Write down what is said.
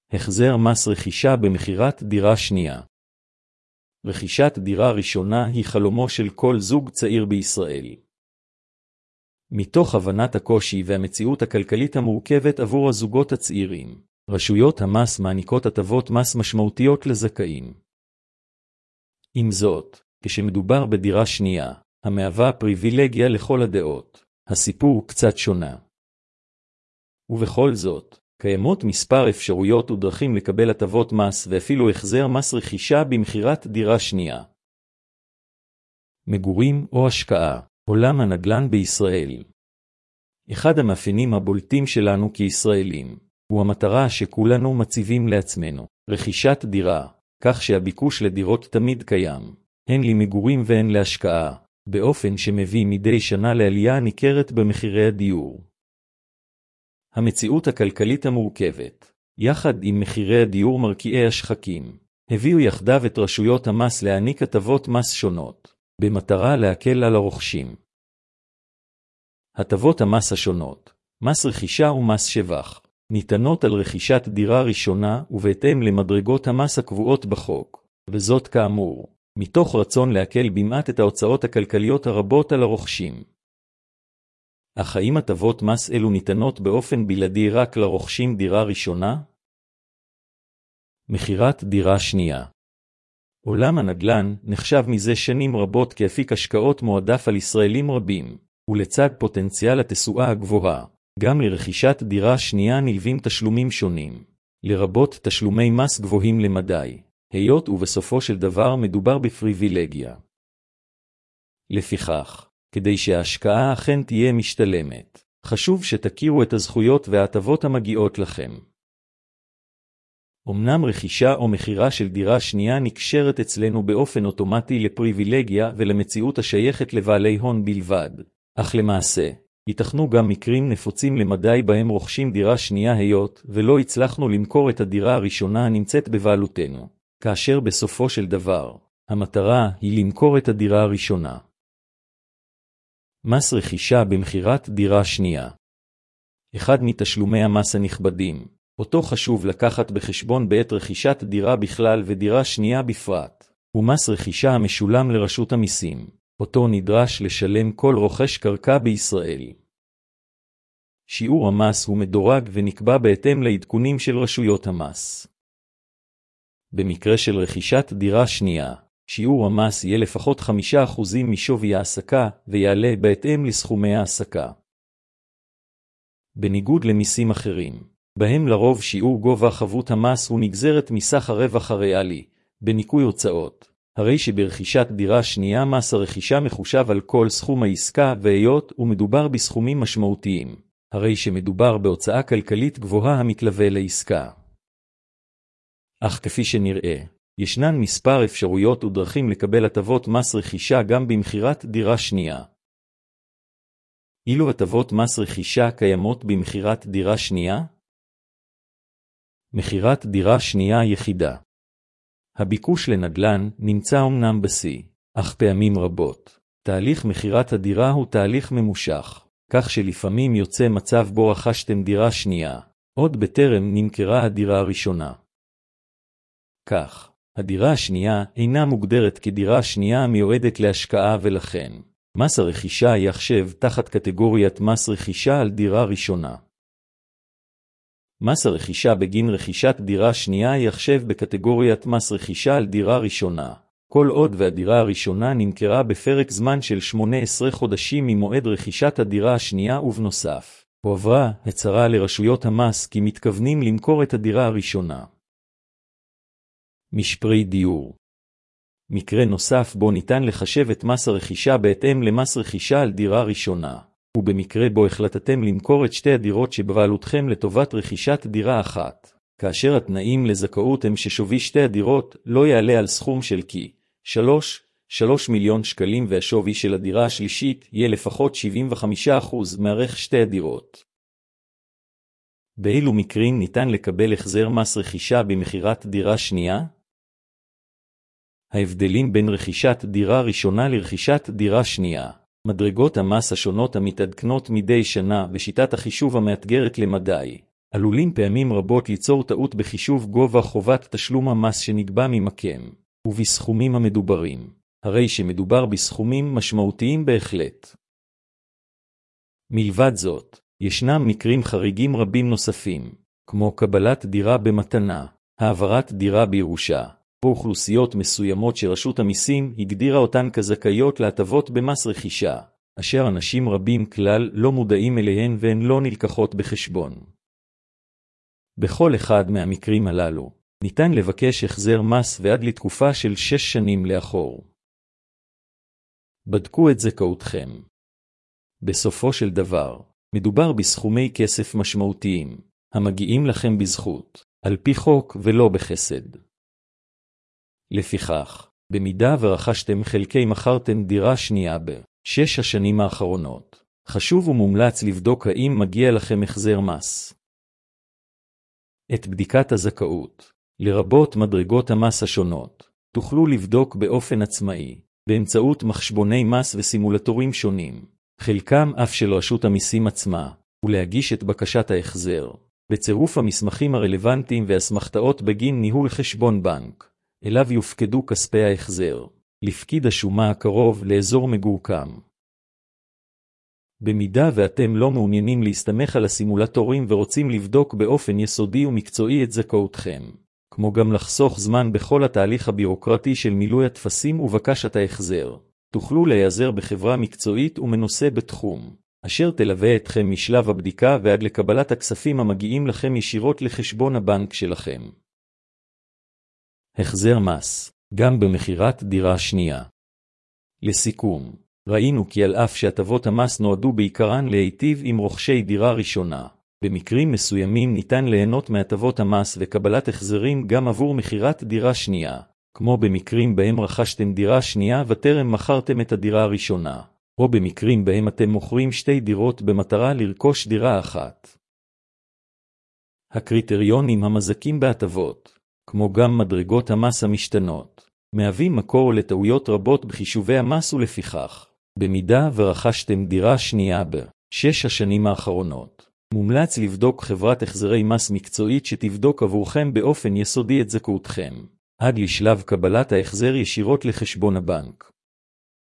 החזר מס רכישה במכירת דירה שנייה. רכישת דירה ראשונה היא חלומו של כל זוג צעיר בישראל. מתוך הבנת הקושי והמציאות הכלכלית המורכבת עבור הזוגות הצעירים, רשויות המס מעניקות הטבות מס משמעותיות לזכאים. עם זאת, כשמדובר בדירה שנייה, המהווה פריבילגיה לכל הדעות, הסיפור קצת שונה. ובכל זאת, קיימות מספר אפשרויות ודרכים לקבל הטבות מס ואפילו החזר מס רכישה במכירת דירה שנייה. מגורים או השקעה, עולם הנדל"ן בישראל. אחד המאפיינים הבולטים שלנו כישראלים, הוא המטרה שכולנו מציבים לעצמנו, רכישת דירה, כך שהביקוש לדירות תמיד קיים, הן למגורים והן להשקעה, באופן שמביא מדי שנה לעלייה ניכרת במחירי הדיור. המציאות הכלכלית המורכבת, יחד עם מחירי הדיור מרקיעי השחקים, הביאו יחדיו את רשויות המס להעניק הטבות מס שונות, במטרה להקל על הרוכשים. הטבות המס השונות, מס רכישה ומס שבח, ניתנות על רכישת דירה ראשונה ובהתאם למדרגות המס הקבועות בחוק, וזאת כאמור, מתוך רצון להקל במעט את ההוצאות הכלכליות הרבות על הרוכשים. אך האם הטבות מס אלו ניתנות באופן בלעדי רק לרוכשים דירה ראשונה? מכירת דירה שנייה. עולם הנדל"ן נחשב מזה שנים רבות כאפיק השקעות מועדף על ישראלים רבים, ולצד פוטנציאל התשואה הגבוהה, גם לרכישת דירה שנייה נלווים תשלומים שונים, לרבות תשלומי מס גבוהים למדי, היות ובסופו של דבר מדובר בפריבילגיה. לפיכך, כדי שההשקעה אכן תהיה משתלמת, חשוב שתכירו את הזכויות וההטבות המגיעות לכם. אמנם רכישה או מחירה של דירה שנייה נקשרת אצלנו באופן אוטומטי לפריבילגיה ולמציאות השייכת לבעלי הון בלבד, אך למעשה, ייתכנו גם מקרים נפוצים למדי בהם רוכשים דירה שנייה היות ולא הצלחנו למכור את הדירה הראשונה הנמצאת בבעלותנו, כאשר בסופו של דבר, המטרה היא למכור את הדירה הראשונה. מס רכישה במכירת דירה שנייה. אחד מתשלומי המס הנכבדים, אותו חשוב לקחת בחשבון בעת רכישת דירה בכלל ודירה שנייה בפרט, הוא מס רכישה המשולם לרשות המיסים, אותו נדרש לשלם כל רוכש קרקע בישראל. שיעור המס הוא מדורג ונקבע בהתאם לעדכונים של רשויות המס. במקרה של רכישת דירה שנייה, שיעור המס יהיה לפחות 5% משווי העסקה ויעלה בהתאם לסכומי העסקה. בניגוד למיסים אחרים, בהם לרוב שיעור גובה חבות המס הוא נגזרת מסך הרווח הריאלי, בניכוי הוצאות, הרי שברכישת דירה שנייה מס הרכישה מחושב על כל סכום העסקה והיות ומדובר בסכומים משמעותיים, הרי שמדובר בהוצאה כלכלית גבוהה המתלווה לעסקה. אך כפי שנראה, ישנן מספר אפשרויות ודרכים לקבל הטבות מס רכישה גם במכירת דירה שנייה. אילו הטבות מס רכישה קיימות במכירת דירה שנייה? מכירת דירה שנייה יחידה. הביקוש לנדל"ן נמצא אומנם בשיא, אך פעמים רבות, תהליך מכירת הדירה הוא תהליך ממושך, כך שלפעמים יוצא מצב בו רכשתם דירה שנייה, עוד בטרם נמכרה הדירה הראשונה. כך, הדירה השנייה אינה מוגדרת כדירה שנייה המיועדת להשקעה ולכן, מס הרכישה יחשב תחת קטגוריית מס רכישה על דירה ראשונה. מס הרכישה בגין רכישת דירה שנייה יחשב בקטגוריית מס רכישה על דירה ראשונה, כל עוד והדירה הראשונה נמכרה בפרק זמן של 18 חודשים ממועד רכישת הדירה השנייה ובנוסף, הועברה הצהרה לרשויות המס כי מתכוונים למכור את הדירה הראשונה. משפרי דיור. מקרה נוסף בו ניתן לחשב את מס הרכישה בהתאם למס רכישה על דירה ראשונה, ובמקרה בו החלטתם למכור את שתי הדירות שבבעלותכם לטובת רכישת דירה אחת, כאשר התנאים לזכאות הם ששווי שתי הדירות לא יעלה על סכום של כ-3 מיליון שקלים והשווי של הדירה השלישית יהיה לפחות 75% מערך שתי הדירות. באילו מקרים ניתן לקבל החזר מס רכישה במכירת דירה שנייה? ההבדלים בין רכישת דירה ראשונה לרכישת דירה שנייה. מדרגות המס השונות המתעדכנות מדי שנה בשיטת החישוב המאתגרת למדי, עלולים פעמים רבות ליצור טעות בחישוב גובה חובת תשלום המס שנקבע ממכם, ובסכומים המדוברים, הרי שמדובר בסכומים משמעותיים בהחלט. מלבד זאת, ישנם מקרים חריגים רבים נוספים, כמו קבלת דירה במתנה, העברת דירה בירושה, או אוכלוסיות מסוימות שרשות המיסים הגדירה אותן כזכאיות להטבות במס רכישה, אשר אנשים רבים כלל לא מודעים אליהן והן לא נלקחות בחשבון. בכל אחד מהמקרים הללו, ניתן לבקש החזר מס ועד לתקופה של 6 שנים לאחור. בדקו את זכאותכם. בסופו של דבר, מדובר בסכומי כסף משמעותיים, המגיעים לכם בזכות, על פי חוק ולא בחסד. לפיכך, במידה ורכשתם חלקי מכרתם דירה שנייה ב6 השנים האחרונות, חשוב ומומלץ לבדוק האם מגיע לכם החזר מס. את בדיקת הזכאות, לרבות מדרגות המס השונות, תוכלו לבדוק באופן עצמאי, באמצעות מחשבוני מס וסימולטורים שונים, חלקם אף של רשות המיסים עצמה, ולהגיש את בקשת ההחזר, בצירוף המסמכים הרלוונטיים והסמכתאות בגין ניהול חשבון בנק, אליו יופקדו כספי ההחזר, לפקיד השומה הקרוב לאזור מגורכם. במידה ואתם לא מעוניינים להסתמך על הסימולטורים ורוצים לבדוק באופן יסודי ומקצועי את זכאותכם, כמו גם לחסוך זמן בכל התהליך הבירוקרטי של מילוי הטפסים ובקשת ההחזר, תוכלו להיעזר בחברה מקצועית ומנוסה בתחום, אשר תלווה אתכם משלב הבדיקה ועד לקבלת הכספים המגיעים לכם ישירות לחשבון הבנק שלכם. החזר מס, גם במכירת דירה שנייה. לסיכום, ראינו כי על אף שהטבות המס נועדו בעיקרן להיטיב עם רוכשי דירה ראשונה, במקרים מסוימים ניתן ליהנות מהטבות המס וקבלת החזרים גם עבור מכירת דירה שנייה, כמו במקרים בהם רכשתם דירה שנייה וטרם מכרתם את הדירה הראשונה, או במקרים בהם אתם מוכרים 2 דירות במטרה לרכוש דירה אחת. הקריטריונים המזכים בהטבות, כמו גם מדרגות המס המשתנות, מהווים מקור לטעויות רבות בחישובי המס ולפיכך, במידה ורכשתם דירה שנייה ב6 השנים האחרונות, מומלץ לבדוק חברת החזרי מס מקצועית שתבדוק עבורכם באופן יסודי את זכאותכם, עד לשלב קבלת ההחזר ישירות לחשבון הבנק.